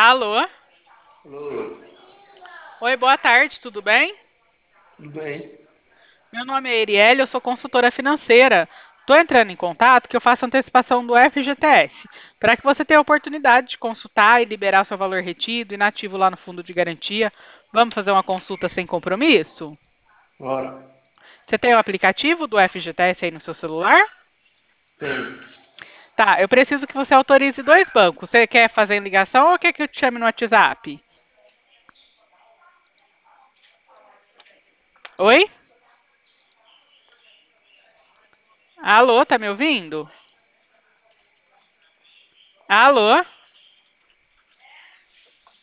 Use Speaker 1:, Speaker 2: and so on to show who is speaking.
Speaker 1: Alô?
Speaker 2: Alô,
Speaker 1: Oi, boa tarde, tudo bem?
Speaker 2: tudo bem?
Speaker 1: Meu nome é Erielle, eu sou consultora financeira. Estou entrando em contato que eu faço antecipação do FGTS, para que você tenha a oportunidade de consultar e liberar o seu valor retido inativo lá no fundo de garantia. Vamos fazer uma consulta sem compromisso?
Speaker 2: Bora.
Speaker 1: Você tem o aplicativo do FGTS aí no seu celular?
Speaker 2: Tem.
Speaker 1: Tá, eu preciso que você autorize dois bancos. Você quer fazer em ligação ou quer que eu te chame no WhatsApp? Oi? Alô, tá me ouvindo? Alô?